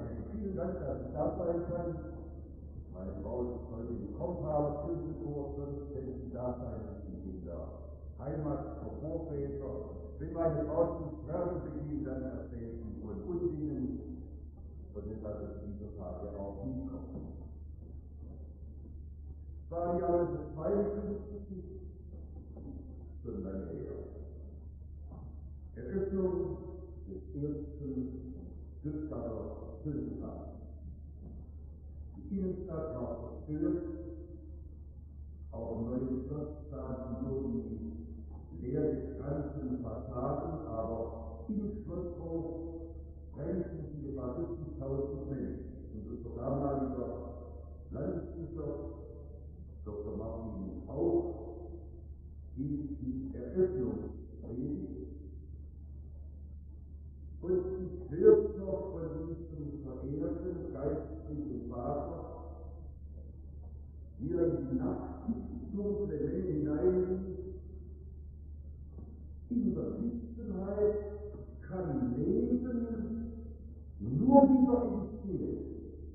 Vielen Dank, dass ich da sein kann. Meine Frau ist heute gekommen, habe Kirchenchor, sonst hätte sie da sein müssen in der Heimat der Vorväter. Wenn meine Frau zum Sterben beginnt, dann erzählt sie von Undingen und deshalb ist dieser Tag ja auch nie kommen. Es war Jahr 52, schon lange her. Eröffnung des ersten Stuttgarter Kirchentags. Die Innenstadt war zerstört, auch im neuen Schloss standen nur die leer gekrönten Fassaden, aber im Schlosshof drängten sich etwa 50.000 Menschen. Und unser damaliger Landesbischof, Dr. Martin Hauch, hielt die Eröffnungspredigt. Und ich hörte noch von diesem verehrten geistlichen Vater, wie er in die nachtdunkle Menge hinein in der Christenheit kann Leben nur wieder entstehen,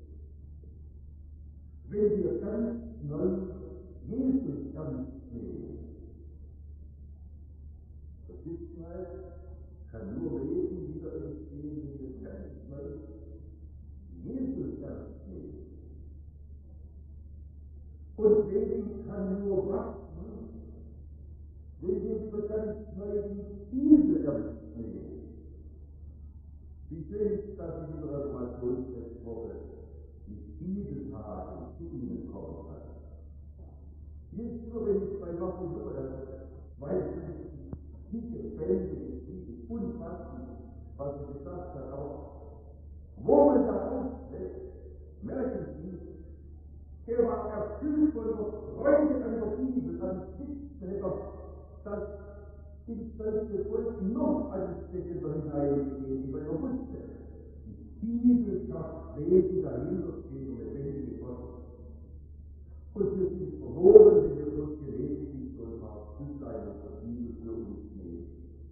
wenn wir ganz neu Jesus ernst nehmen. Der Christenheit kann nur Leben wieder entstehen, wenn wir ganz neu Jesus ernst nehmen. Und Leben kann nur wachsen, wenn wir wieder ganz neu die Bibel ernst nehmen. Wie schön ist, dass in dieser Reformationsfestwoche mit Bibeltagen zu Ihnen kommen kann. Jetzt nur, wenn ich bei Martin Luther weiß nicht, dicke Bände geschrieben, unfasslich, was er gesagt hat, aber wo man da aufschlägt, merken Sie, er war erfüllt von der Freude an der Bibel, an Schriftsteller, das ins deutsche Volk noch ansteckender hineingegeben, weil er wusste, die Bibel schafft Leben, dahinter steht der lebendige Gott. Und wir sind verloren, wenn wir bloß gelegentlich so ein paar Stücklein der Bibel für uns nehmen.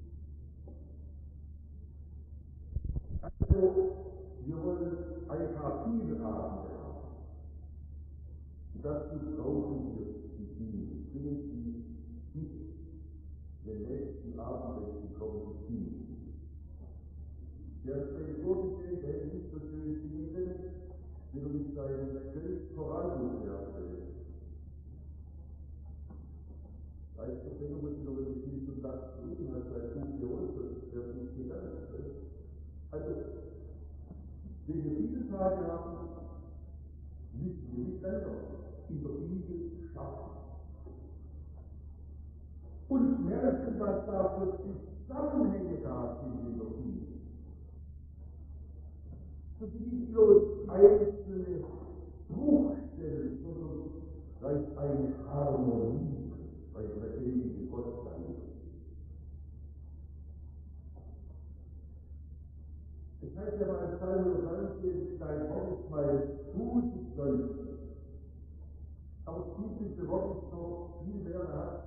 Also, wir wollen ein paar Bibelabende haben. Und dazu brauchen wir die Bibel. Bringen Sie bitte den nächsten Abend, wenn Sie kommen, die Bibel. Der hat sich vorgestellt, der ist nicht so schön singen, will er nicht sein Geld voranbuch herstellen. Als der Sänger muss noch ein bisschen zum Platz bringen, hat sein Buch geholt, das wird nicht gegangen. Also, wenn wir diese Tage haben, müssen wir nicht länger in der Bibel schaffen. Und merken, dass da plötzlich Zusammenhänge da sind in der Bibel. Das sind nicht bloß einzelne Bruchstellen, sondern da ist eine Harmonie, weil der lebendige Gott dahinter ist. Es heißt ja mal in Psalm 119, dein Wort ist mein gutes Leuchten. Aber das biblische Wort ist noch viel mehr da,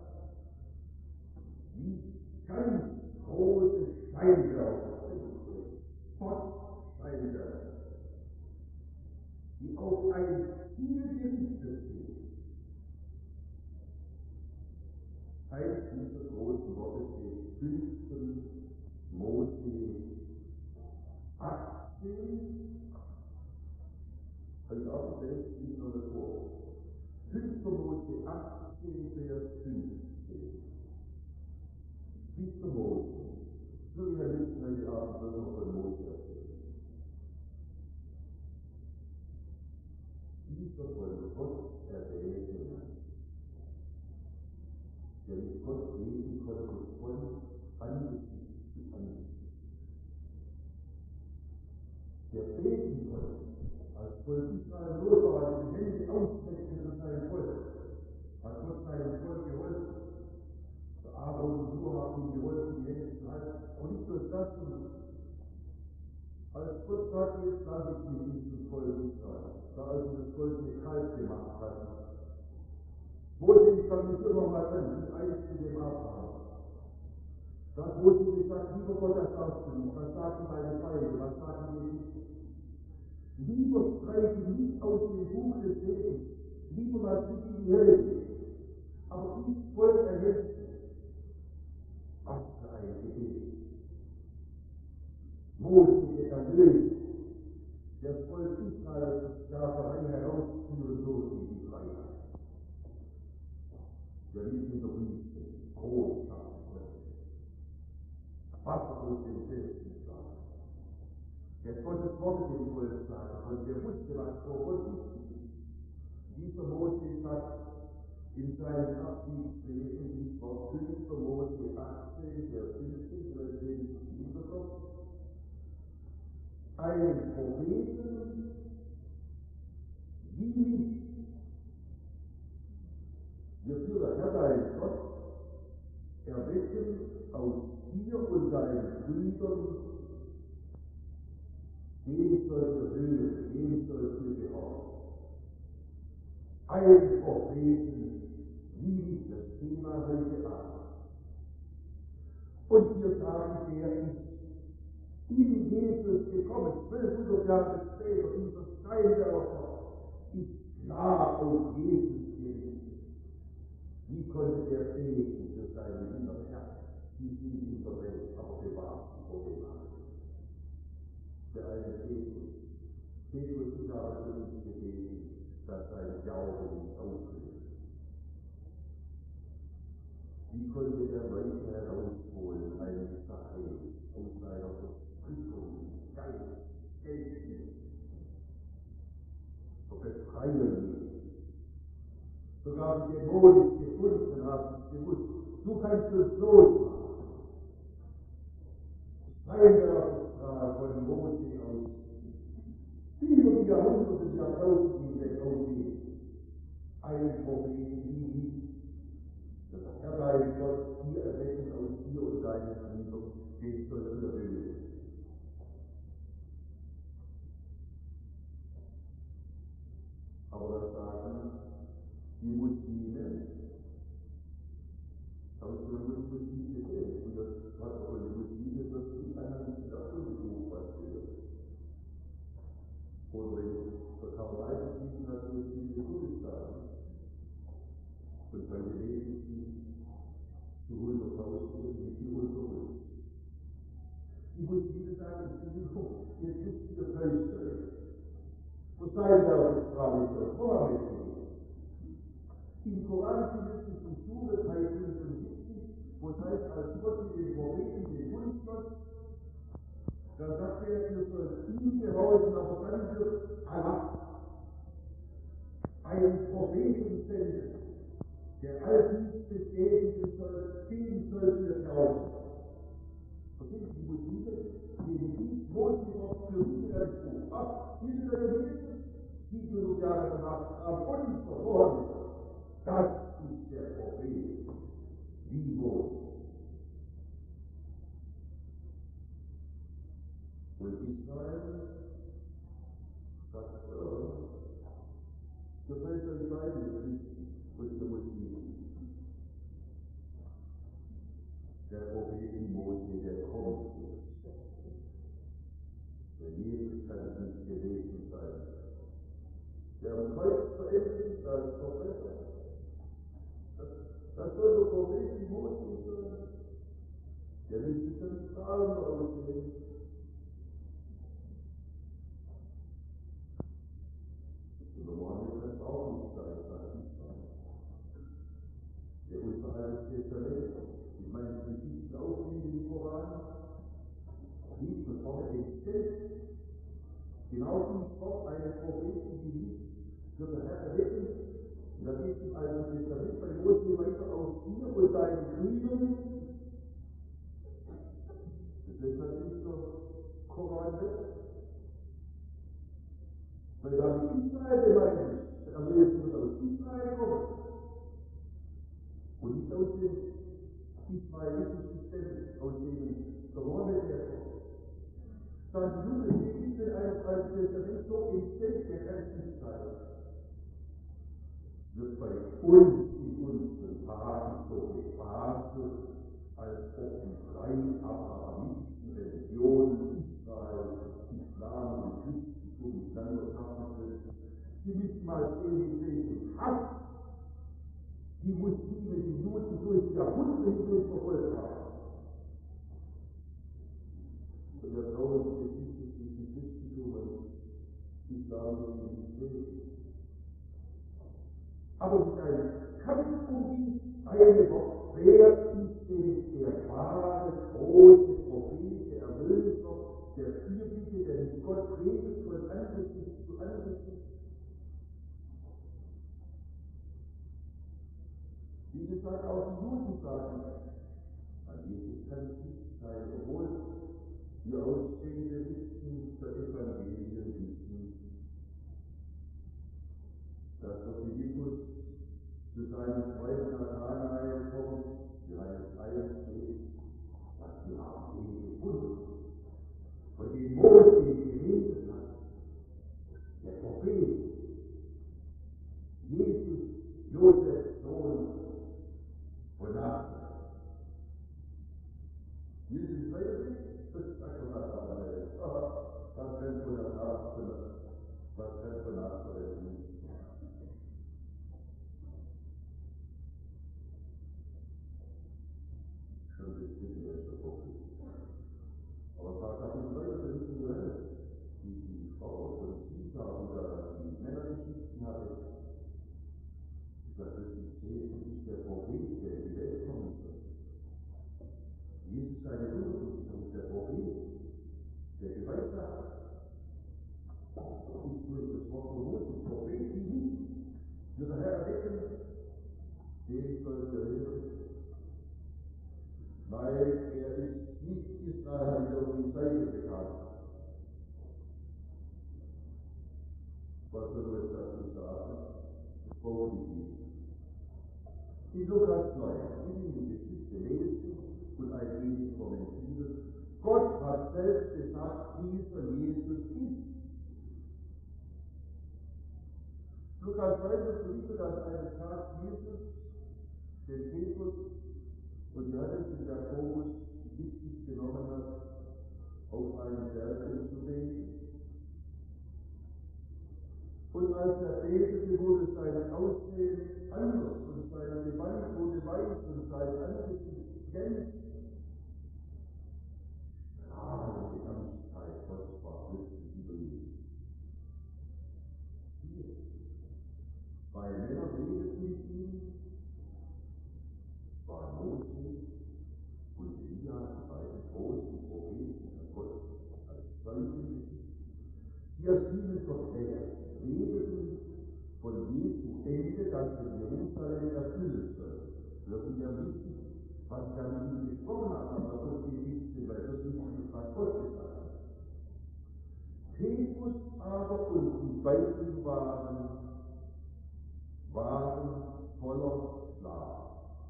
wie ganz große Scheinwerfer, Gott-Scheinwerfer, die auf ein Ziel gerichtet sind. Eins dieser großen Worte steht 5. Mose 18, heute Abend lese ich noch vor. 5. Mose 18, Vers 15. 5. Mose. So wie Herr Lützen heute Abend wird noch von Mose erzählen. Dieser von Gott erwählte Mann, der mit Gott reden konnte, von Angesicht zu Angesicht. Der beten konnte, als Volk Israel los war, die Hände ausstreckte für sein Volk, hat Gott seinem Volk geholfen. Der Aaron und Hur haben ihm geholfen, die Hände zu halten. Und nicht nur das, als Gott sagte, jetzt lasse ich mich nicht zum Volk Israel, da als er das goldene Kalb gemacht hat, Mose, ich kann mich immer mal an, wie einst zu dem Abraham. Da hat Mose gesagt, lieber Gott, das sagst du nicht, was sagen deine Feinde, was sagen die nicht? Lieber streichen nicht aus dem Buch des Lebens, lieber mal nicht in die Hölle gehen. Aber dies Volk erhält sich. Was für ein Gebet. Mose, der Erlöser, der Volk Israel aus der Sklaverei herausführen durch in die Freiheit. Wir lesen doch nicht Großartig. Wasser aus dem Felsen schlagen. Der Gottes Worte dem Volk sagen, und der wusste, was vor Gott wichtig ist. Dieser Mose hat in seinem Abschiedswesen die Wort 5. Mose 18, der 15, der wiederkommt, einen Propheten wie mich. Wird dir der Herr dein Gott erwecken aus dir und deinen Brüdern, dem soll ihr hören, dem soll ihr gehorchen. Ein Propheten, wie das Thema heute Abend. Und wir sagen, der ist in Jesus gekommen, 1200 Jahre später, dieser Scheinwerfer ist klar auf Jesus gerichtet. Wie konnte der beten für seine Jünger? Herr, die sind in der Welt, aber bewahrt sie vor dem Mal. Der eine Petrus. Petrus ist aber für uns gebeten, dass sein Glaube nicht aufhört. Wie konnte er Leute herausholen, einen Zachäus, aus seiner Verstrickung, Geist, Geld, so befreien? Sogar die Dämonen gefunden haben, gewusst, du kannst es so machen. Scheinwerfer von Mose aus, über die Jahrhunderte, die Jahrtausende hinweg aufgehen. Ein Propheten wie mich, das Herr dein Gott dir erwecken aus dir und deinen Brüdern, den soll dir hören. Aber das sagen die Muslime, aus der Muslime sehen, und das hat auch die Muslime das in einem Buch was gehört. Oder wenn der Karl May geschrieben hat, Muslime Kurdistan. Und heute lesen sie zu 100.000 irgendwie unter uns. Die Muslime sagen, jetzt ist ihr Fäuste. Wo sein der Frage der Mohammed? Im Koran findet sich die Sure 375, wo es heißt, als Gott mit dem Propheten den Bund schloss, da sagt er, ihr sollt ihm gehorchen, aber dann wird Allah einen Propheten senden, der all dies bestätigen soll, dem sollt ihr glauben. Verstehen Sie, die Muslime geben dies Mosewort für sich als Buch. Ach, diese Religion, 700 Jahre danach, am unser Mohammed. Das ist der Prophet, wie Mose. Und Israel sagt, das heißt euch beide Christen und der Muslime. Der Prophet wie Mose, der kommt jetzt. Denn Jesus kann es nicht gewesen sein. Der am Kreuz verendet als Verbrecher. Das soll der Prophet wie Mose sein. Der will sich dann Strahlen aussehen. Und der Mohammed kann es auch nicht sein, sagt Israel. Der unser Altes Testament, ich meine, die Geschichten aufnehmen im Koran, liegt von vorne entstellt. Genau dies Wort eines Propheten, die nicht wird der Herr erwecken. Und da geht es im Alten Testament bei Mose weiter aus dir und deinen Brüdern. Das lässt natürlich der Koran weg. Weil da die Israel gemeint ist, der Erlösung wird aus Israel kommen. Und nicht aus dem israelitischen Stämmen, aus denen der Mohammed herkommt. Dann nun ich bin ein Altes Testament so entstellt, der kann es nicht sein. Wird bei uns in unseren Tagen so gefaselt, als ob die drei abrahamitischen Religionen Israel, Islam und Christentum Landwirtschaften, Sie müssen mal sehen, welchen Hass die Muslime, die Juden durch Jahrhunderte hindurch verfolgt haben. Und der traurige Geschichte zwischen Christentum und Islam nicht sehen. Aber es ist ein Kampf um die eine Wort, wer ist denn der wahre, große Prophet, der Erlöser, der Fürbitte, der mit Gott redet, von Angesicht zu Angesicht. Wie gesagt, auch die Juden sagen, an Jesus kann es nicht sein, obwohl wir ausstehende Wissen der Evangelien wissen, dass der Philippus zu seinem Freund Nathanael kommt, Johannes 1 steht, dass wir haben ihn gefunden, von dem Mose geredet hat, der Prophet, Jesus, Josef, Sohn von Nazareth. Wir sind freiwillig, das sagt der Nathanael. Was kann von Nazareth nicht? Schon bestimmt erster Prophet. Aber ein paar Kapitel weiter berichten Johannes, die Frau von Sisa, die da die Männergeschichten hatte, das ist der Prophet, der in die Welt kommen soll. Jesus seine Wunderposition ist der Prophet, der Geweihsagte ist durch das Wort von Mose, Prophet, die nicht für der Herr erwecken, den soll der hören. Weil er ist nicht Israel wieder auf die Seite gegangen. Was soll man jetzt dazu sagen? Das braucht nicht. In Lukas 9, die Geschichte lesen und ein wenig kommentieren. Gott hat selbst gesagt, dieser Jesus ist. Lukas 9 berichtet, dass eines Tages Jesus den Petrus und Johannes und Jakobus mit sich genommen hat, auf einen Berg umzubeten. Und als er betete, wurde sein Aussehen anders und sein Gewand wurde weiß und sein Angesicht glänzend. Strahlende Herrlichkeit Gottes war plötzlich über ihn. Hier, zwei Männer redeten mit ihm, es waren Mose und Elia, die beiden großen Propheten von Gott, als Zeugen. Die aus ihnen verklärt, redeten von Jesu Ende, das in Jerusalem erfüllen soll. Würden wir wissen, was er mit ihnen gesprochen hat, aber davon geht nichts, weil das nicht ist, was Gott gesagt hat. Petrus aber und die bei ihm waren voller Schlaf.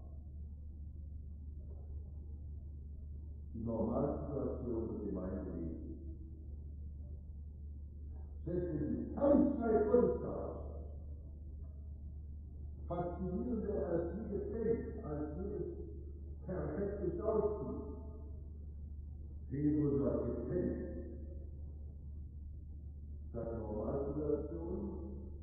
Die Normalsituation der Gemeindelebens. Selbst wenn die Herrlichkeit Gottes da ist, faszinierender als jedes Bild, als jedes perfekte Schauspiel. Petrus hat gepennt. Statt Normalsituation,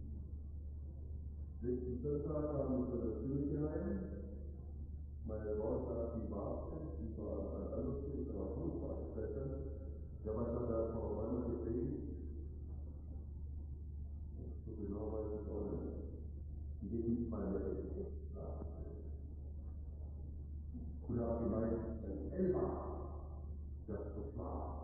letzten Sonntag kam ich von der Kirche heim. Meine Frau sagt, die war anders, ist aber furchtbar gefressen. Ja, was hat der Frau Bäumer gepredigt? So genau weiß ich auch nicht. Die geht nicht mal mehr echt schlafen. Und habe gemeint, ein Elfer, das verschlafen.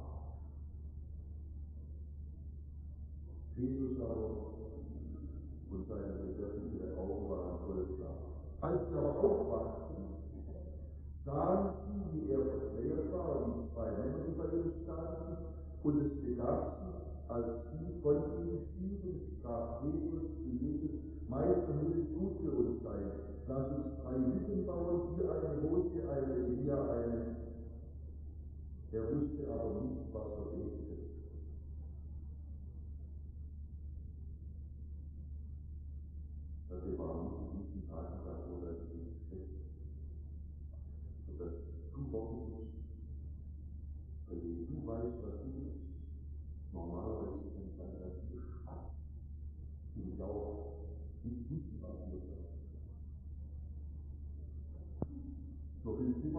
Jesus aber und seine betreffenden Augen waren voll Schlaf. Als sie aber aufwachten, sahen sie, wie er verklärt war und die zwei Männer, die bei ihm standen, und es begab sich, als sie von ihm stiegen, sprach Petrus zu Jesus, Meister, muss es gut für uns sein. Lass uns 3 Hütten bauen, hier eine Mose, eine Elia, eine. Er wusste aber nicht, was er redete. Das war nicht in diesen Tagen davor, dass Jesus fest, sodass du Wochen bist, weil du weißt, was du bist. Normalerweise kann es sein, dass du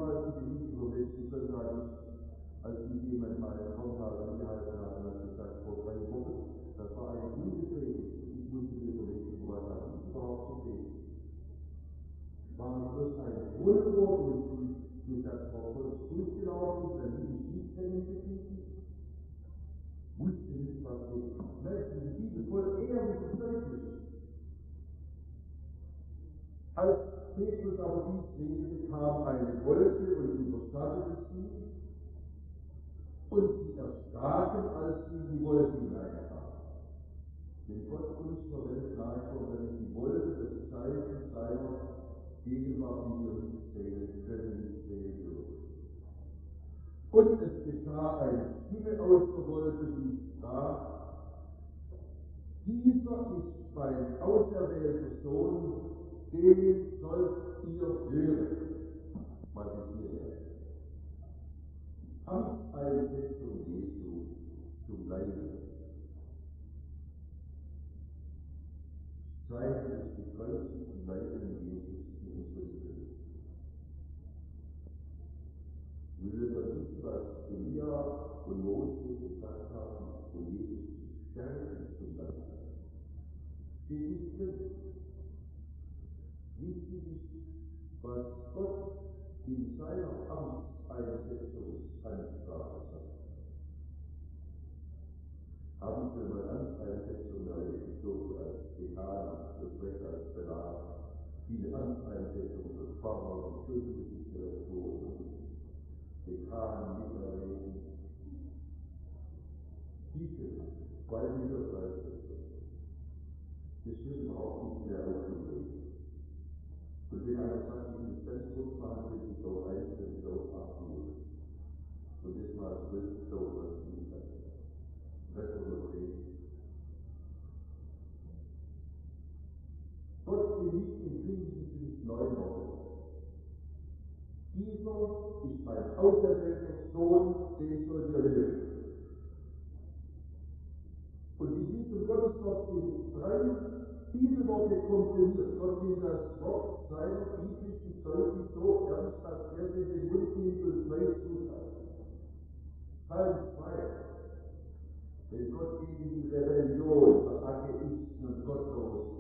jedenfalls die Berichte vom letzten Sonntag, als ich jemand mal Vortrag angehalten habe, und hat gesagt, vor 3 Wochen, das war eine gute Predigt. Ich musste mir überlegen, was habe ich überhaupt gepredigt? War es bloß ein Wohlwort und das war voll durchgelaufen ist, dann bin ich nicht hängen geblieben? Wusste nicht, was ich möchte, die Bibel voll ehrliches Zeugnis. Als Petrus aber dies redete, kam eine Wolke und überschattete sie, und sie erstaken, als sie in die Wolke hineinkamen. Wenn Gott unserer Welt nachkommt, dann ist die Wolke das Zeichen seiner Gegenwart, die wir nicht sehen können, nicht sehen dürfen. Und es geschah eine Stimme aus der Wolke, die sprach: Dieser ist mein auserwählter Sohn, den sollt ihr hören. Was ist hier der? Amtseinsetzung Jesu zum Leiden. Zeichen des gekreuzigten Leiden Jesus in unserem Leben. Wir würden nicht, was Elia und Mose gesagt haben, um Jesus zu stärken zum Leiden. Steht nicht drin. Wichtig ist, was Gott in seiner Amtseinsetzungsansprache sagt. Habe ich mal Amtseinsetzung erlebt, ich durfte als Dekan, Sprecher, als Prälat, viele Amtseinsetzungen für Pfarrer und Kirchenmusikdirektoren und Dekanen miterleben. Diese 2 Meter Seite, das wird überhaupt nicht mehr aufgegeben. Und wenn einer sagt, ich muss ganz kurz machen, will ich auf 1, will ich auf 8 Uhr. Und jetzt mal zurück, so was ich nicht habe. Das wollen wir reden. Gott beliebt in Frieden 9 Wochen. Dieser ist mein auserwählter Sohn, den sollt ihr hören. Und in diesem Gotteswort sind 3 Bibelworte komprimiert. Gott nimmt das Wort seiner biblischen Zeugen so ernst, dass er sich den Mund nimmt und 2 zusagt. Psalm 2. Wenn Gott gegen die Rebellion der Atheisten und Gottlosen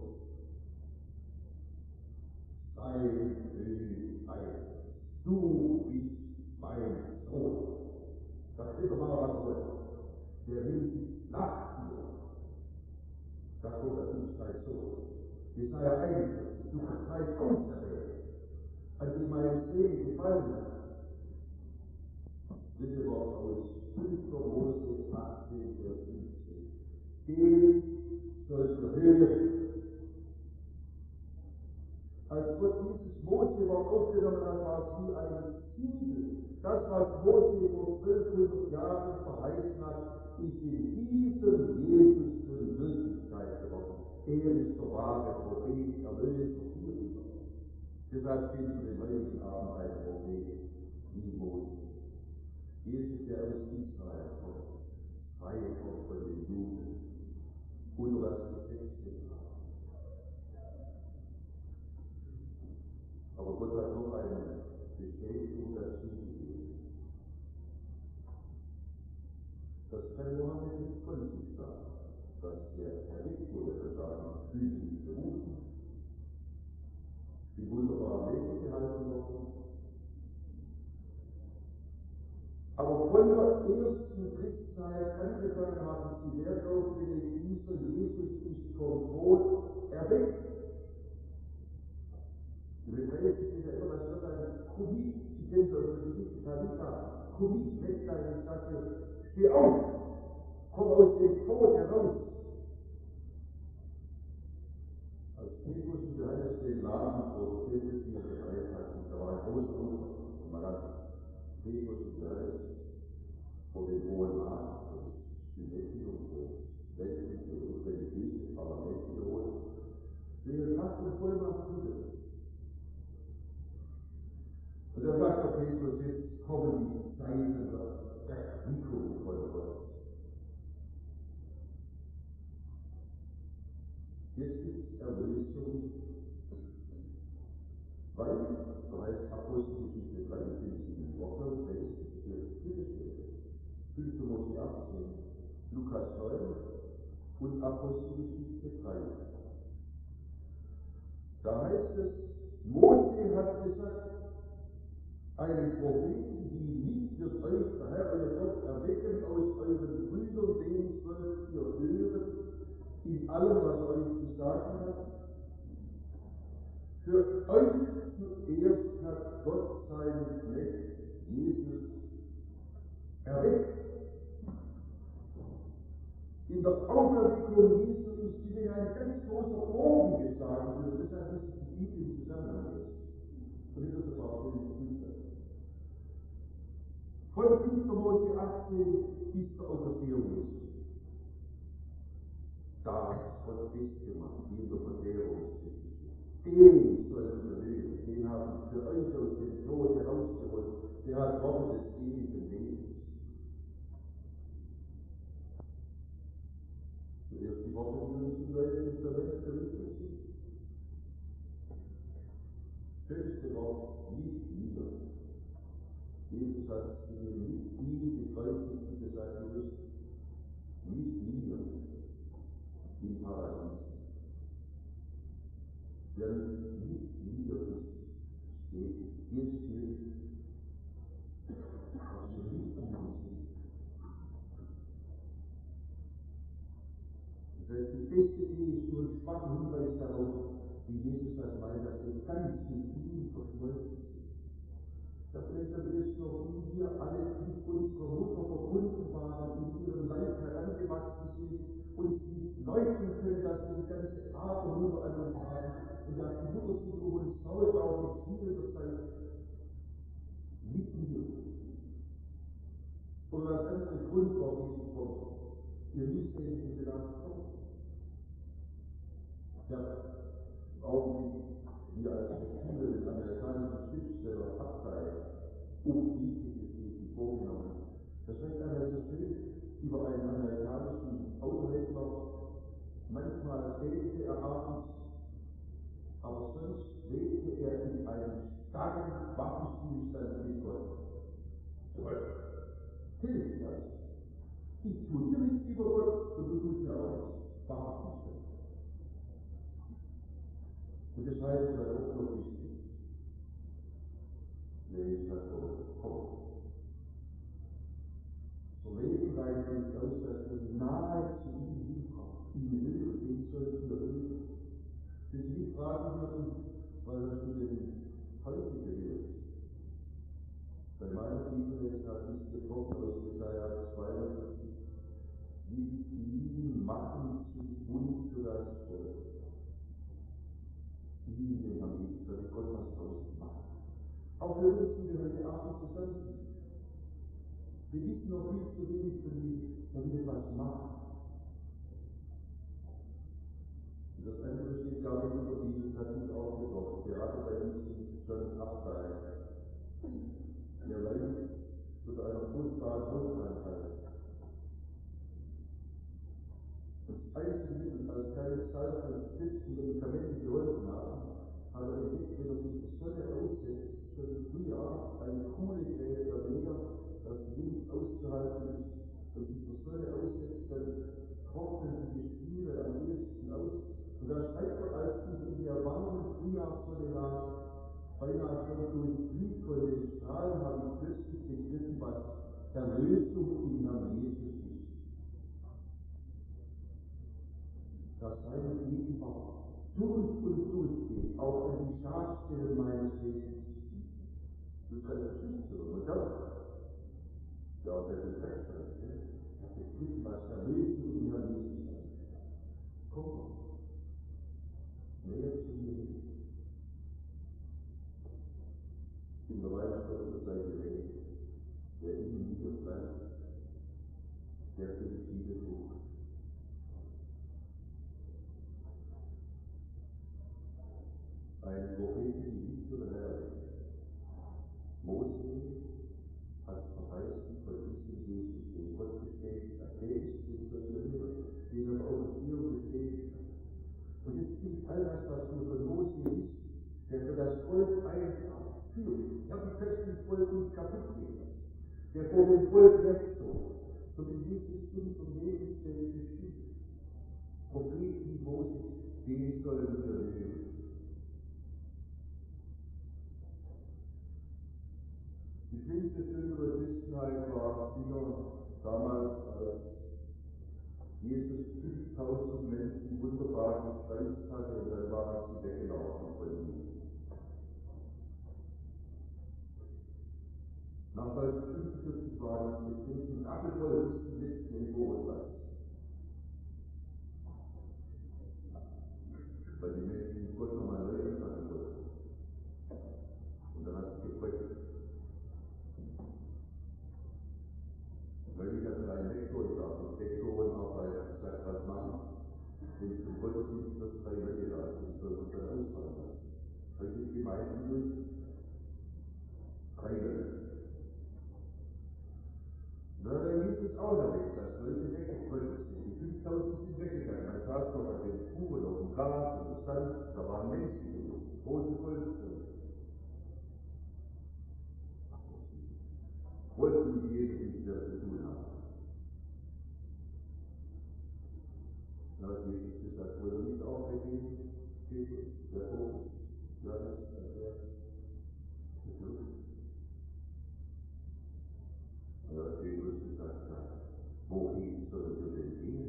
sei König heißt, du bist mein Sohn. Das ist aber was Gott. Der will sich nachführen. Da kommt das nicht dein Sohn. Jesaja 41, du bist mein Auserwählt, an dem meine Seele gefallen hat. Dritte Wort aus 5. Mose 18, Vers 15. Den sollst du hören. Als Gott dieses Mose-Wort aufgenommen hat, war es wie ein Siegel. Das, was Mose vor 1200 Jahren verheißen hat, ist in diesem Jesus zur Wirklichkeit geworden. Er ist der wahre Prophet, Erlöser, Führer. Deshalb finden wir heutigen Abend einen Prophet wie Mose. Jesus, der aus Israel kommt, frei kommt von den Juden, unter das Gesetz gebracht. Aber Gott hat noch eine Bestätigung dazu gegeben. Das kann Mohammed nicht von sich sagen, dass er erweckt wurde, das sagen Füßen berufen, die wunderbaren Wege gehalten worden. Aber von der ersten Kriegszeit angefangen haben sie Wert darauf gelegt, dieser Jesus ist vom Tod erweckt. Im Hebräischen steht ja immer, das wird ein Kubit, Sie kennen das aus der Geschichte Talita, Kubit, weg deine Sache, steh auf, komm aus dem Tod heraus. Als Petrus und Johannes den Laden vor dem Tempel hier bereit hatten, da war ein großer Unfall, und man hat Petrus und Johannes vor den Hohen Rat, das Synedium, das weltliche und religiöse Parlament geholt, denen Macht und Vollmacht zugesetzt. Und da sagt der Petrus, jetzt kommen die Zeiten der Erquickung von Gott. Jetzt gibt es Erlösung, weil, so heißt Apostelgeschichte 3, Apostelgeschichte 3. Da heißt es, Mose hat gesagt, einen Propheten, die nicht wird euch der Herr, euer Gott, erwecken aus euren Brüdern, den sollt ihr hören, in allem, was er euch zu sagen hat. Für euch zuerst hat Gott seinen Knecht Jesus erweckt. In der Auferweckung Jesu ist hier ein ganz großer Bogen geschlagen wird. Deshalb ist die Bibel im Zusammenhang ist. Und das ist ein paar schöne Grüße. Von 5. Mose 18 bis zur Auferstehung Jesu. Da hat Gott festgemacht, wie in der Verklärungsgeschichte. Den sollt ihr hören, den habe ich für euch aus dem Tod herausgeholt. Der hat Worte des ewigen Lebens. Zuerst die Worte, die uns im Neuen Testament berichtet sind. Schönste Wort, nicht mir. Jesus hat zu dem nicht ihm gekreuzigten gesagt, nicht mir im Paradies. Wer nicht mir ist, steht hier still, was wir nicht in uns sind. Das heißt, die beste Idee ist nur ein schwacher Hinweis darauf, wie Jesus das meint, dass wir ganz mit ihm verschmolzen sind. Da vielleicht haben wir es noch, wie wir alle mit unserer Mutter verbunden waren, in ihrem Leib herangewachsen sind und sie leugnen können, dass wir die ganze Atemmutter an uns haben und dass die Mutter sich um uns sorgt, auch in schwieriger Zeit. Mit mir. Oder das andere Grundwort dieses Wortes. Ihr müsst in diese Nacht kommen. Ja, im Augenblick, wir als Lektüre des amerikanischen Schriftstellers Abteil, die vorgenommen. Das heißt einmal so schön über einen amerikanischen Autohändler. Manchmal betete er abends, aber sonst lebte er in einem starren Waffenstillstand mit Gott. Hilft das? Ich tue dir nichts über Gott und du tust mir auch nichts. Waffenstillstand. Und das heißt dann auch noch wichtig. Nee, ich sage komm. So Leben reicht nicht aus, dass wir nahe zu ihm hinkommen. Ihn hören, den sollten wir hören. Wenn Sie mich fragen würden, was hast du denn heute gehört? Bei meiner Bibellesart ist getroffen aus Jesaja 42, die ihn machen sich Bund für das Volk. Ihn, den haben Jesus, da hat Gott was draus gemacht. Auch für uns, die wir heute Abend zusammen sind. Wir wissen noch viel zu wenig von ihm, damit was machen. Und das andere steht gar nicht in der Bibel, das hat mich auch getroffen, gerade bei diesem John Updike. Der leidet unter einer furchtbaren Hautkrankheit. Das einzige Mittel, als keine Salbe und Stützen Medikamente geholfen haben, hat er entdeckt, wenn er sich der Sonne aussetzt, schon im Frühjahr eine Kuhle gräbt am Meer, das nicht auszuhalten ist, und sich der Sonne aussetzt, dann trocknen die Gestiele am ehesten aus. Und da schreibt er, als ich in der warmen Frühjahrssonne lag, beinahe schon durchglüht von den Strahlen, habe ich plötzlich begriffen, was Erlösung in Herrn Jesus ist. Dass seine Gegenwart durch und durch geht, auch an die Schadstellen meines Lebens. Das ist eine Geschichte, oder gar nicht. Ja, auch sehr viel recht hat. Ich habe begriffen, was Erlösung in Herrn Jesus ist. Komm, näher zu mir hin. In der Weihnachten sei gerecht, der in mir bleibt, der bringt viele Frucht. Ein Prophet, die nicht für den Herrn. Mose hat verheißen von diesem Jesus, den Gott bestätigt hat. Der ist es, was wir hören, den er auf Auferstehung bestätigt hat. Und jetzt gilt all das, was wir von Mose ist, der für das Volk eintrat, führt. Ja, wie kannst du das Volk nicht kaputt gehen? Der vor dem Volk wegzog, so wie Jesus unser Lebensweg bestimmt. Prophet wie Moses, den sollen wir hören. Die schlimmste Sünde der Christenheit war sicher damals, als Jesus 5000 Menschen wunderbar gespeist hatte und dann waren sie weggelaufen von ihm. Nach 45 waren die Christen rappelvoll bis zum letzten Emporplatz. Weil die Menschen Gott nochmal neu anfangen wollten. Und dann hat es gebrochen. Weil ich hatte einen Lektor, ich darf mit Lektoren arbeiten, ich sage, was machen? Wenn ich zum Gottesdienst das 3 Leute da ist, ich soll uns dann ausfallen lassen. Heute ist Gemeinden durch 3 Leute. Da hat er Jesus auch erlebt, dass Leute weggefolgt sind. Die 5000 sind weggegangen. Man saß doch an den Spuren auf dem Gras und im Sand, da waren Menschen, große Volksgruppen. Wollten mit Jesus nichts mehr zu tun haben. Da hat Jesus gesagt, wollte nicht auch weggehen? Petrus, Jakobus, Johannes, Andreas, Petrus. Und da hat Petrus gesagt, ja, wohin sollen wir denn gehen?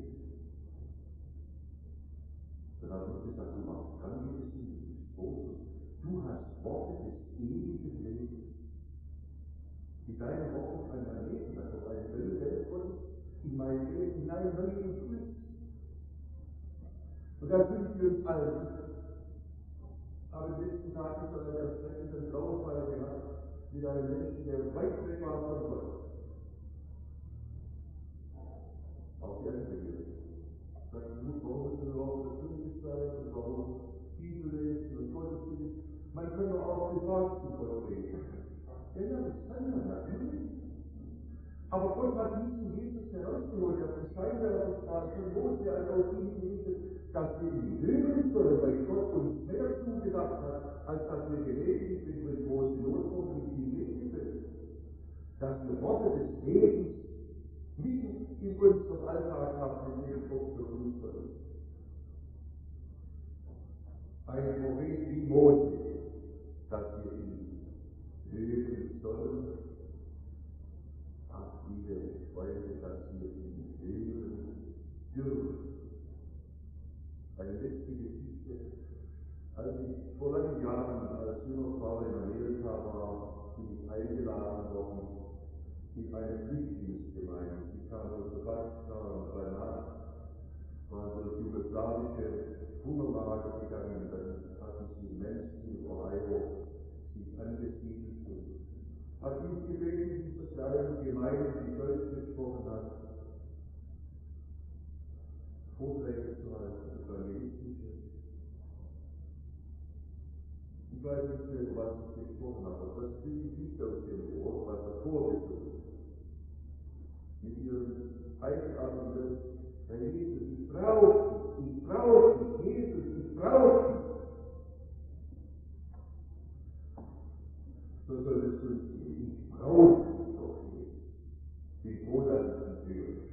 Dann hat er gesagt, du machst kranke Gesinde, du bist groß. Du hast Worte des ewigen Lebens. Die deine Worte an mein Leben, dass auf eine neue Welt kommt, in mein Leben hinein neu entfüllt. Und das wünschen wir uns allen. Aber in den letzten Tagen so einen erschreckenden Trauerfall gehabt mit einem Menschen, der weit weg war von Gott. Auch die Angehörigen. Sagt gut, warum müssen wir überhaupt persönlich sein und warum Bibel lesen und Gottesdienst? Man kann doch auch privat zu Gott reden. Ja, das kann man natürlich. Aber Gott hat nicht zu Jesus herausgeholt, er hat den Scheinwerferstrahl von Mose an auf ihn gerichtet, dass wir ihn hören sollen, weil Gott uns mehr zugedacht hat, als dass wir gelegentlich, wenn wir in große Not kommen, mit ihm reden können. Dass wir Worte des Lebens mitten in unserem Alltag haben, mit dem Gott zur Fuß sollen. Ein Prophet wie Mose, dass wir ihn hören sollen. Ach, liebe Freunde, dass wir ihn hören dürfen. Eine letzte Geschichte. Als ich vor langen Jahren als junger Frau in Amerika war, bin ich eingeladen worden in eine Flüchtlingsgemeinde. Sie kam aus der Pakistan und danach war durch jugoslawische Hungerlager gegangen. Dann hatten sie Menschen in Ohio sich angesiedelt und hat mich gebeten, dieser kleinen Gemeinde, die Deutsch gesprochen hat, Vorträge zu halten, evangelistische. Ich weiß nicht mehr, über was ich gesprochen habe, aber das kriege ich nicht aus dem Ohr, was er vorgesungen hat. Mit ihrem eigenartigen, Herr Jesus, ich brauche dich, Jesus, ich brauche dich. So soll es uns gehen. Ich brauche dich doch, Jesus. Bin froh, dass ich dich höre.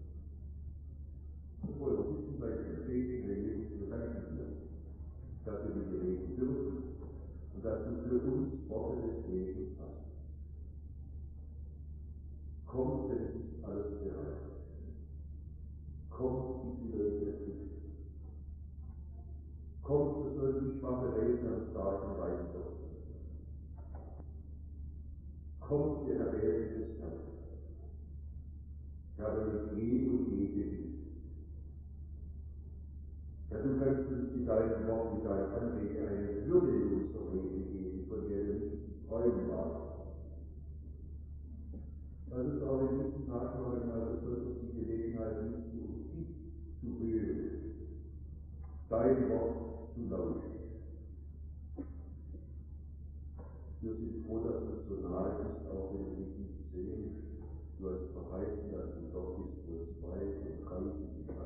Wir wollen sitzen bei dem Segen, Herr Jesus, wir danken dir, dass wir mit dir reden dürfen und dass du für uns Worte des Lebens hast. Kommt, denn es ist alles bereit. Kommt, die Leute nicht. Kommt, so soll die schwache Reden am starken Reich Gottes. Kommt, der Erwählte des Herrn. Ja, wenn ich je und je gewinnt. Ja, du kannst uns mit deinem Wort, mit deinem Anregen eine Würde in unser Leben geben, von der wir nicht zu träumen waren. Das ist auch in diesen Tagen noch einmal besonders die Gelegenheit, nicht um dich zu hören, dein Wort zu lauschen. Wir sind froh, dass du so nahe bist, auch wenn wir dich nicht sehen. Du hast verheißen, dass du dort bist, wo 2 und 3 sind.